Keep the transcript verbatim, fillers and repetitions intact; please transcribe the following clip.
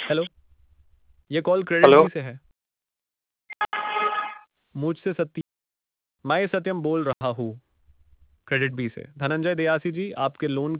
Hello, ये call credit hello. B से है। मुझसे सत्य मैं सत्यम बोल रहा हूँ। क्रेडिट बी से धनंजय दयासी जी, आपके लोन